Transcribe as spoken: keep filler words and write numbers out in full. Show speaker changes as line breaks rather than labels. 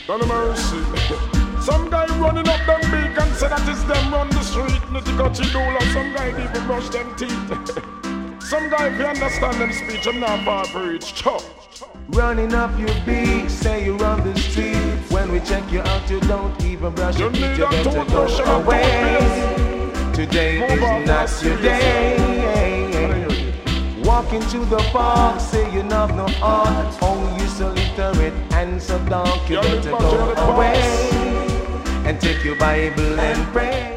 Lord of mercy. Some guy running up them big and say that is them run the street. Nitty got you do love. Some guy even brush them teeth. Some guy if you understand them speech, I'm not far for each chop.
Running up your beat, say you run the street. When we check you out, you don't even brush your teeth. You better go away. Today is not your day. Walk into the park, say you have no heart. Oh, you so illiterate and so dark. You better go away and take your Bible and pray.